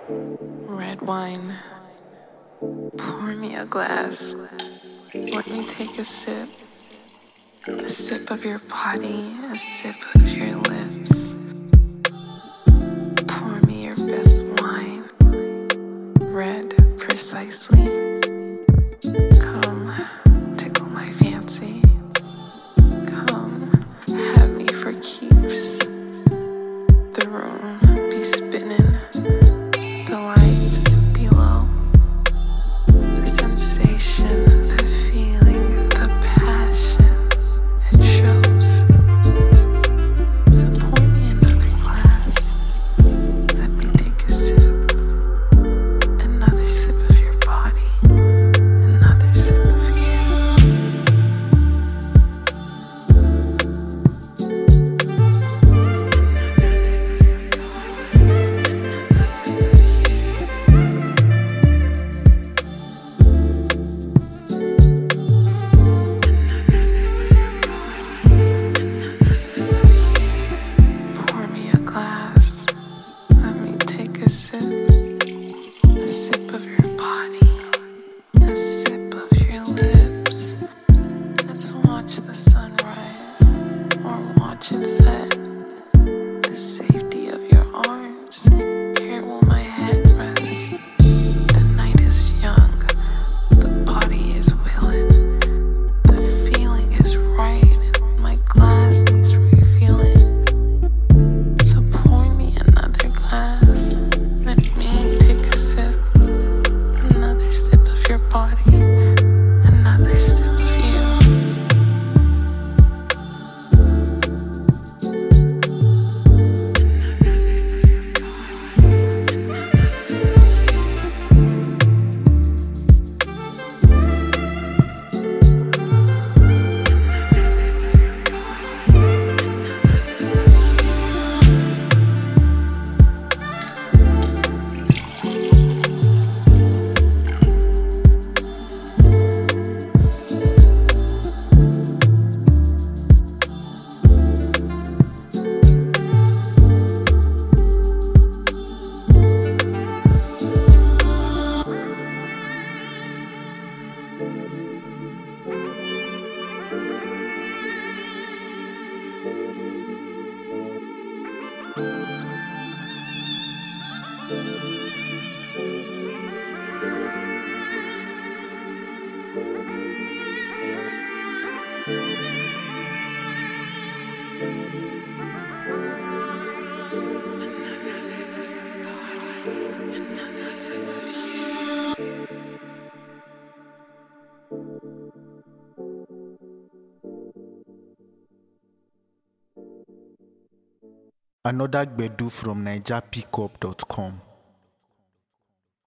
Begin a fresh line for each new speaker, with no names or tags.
Red wine, pour me a glass. Let me take a sip of your body, a sip of your lips. Pour me your best wine, red precisely. Come, tickle my fancy. Come, have me for keeps. The room be spinning, the lights below. The sensation, the feeling, the passion, it shows. So pour me another glass. Let me take a sip. Another sip of your body. Another sip of you. Pour me a glass. Let me take a sip of your body, a sip of your lips. Let's watch the sunrise or watch it set. The safety of your arms, here will my head rest. The night is young, the body is willing, the feeling is right, my glass needs refilling. So pour me another glass, let me take a sip. Another sip of your body, another sip of you.
Another Gbedu from NigerPickup.com.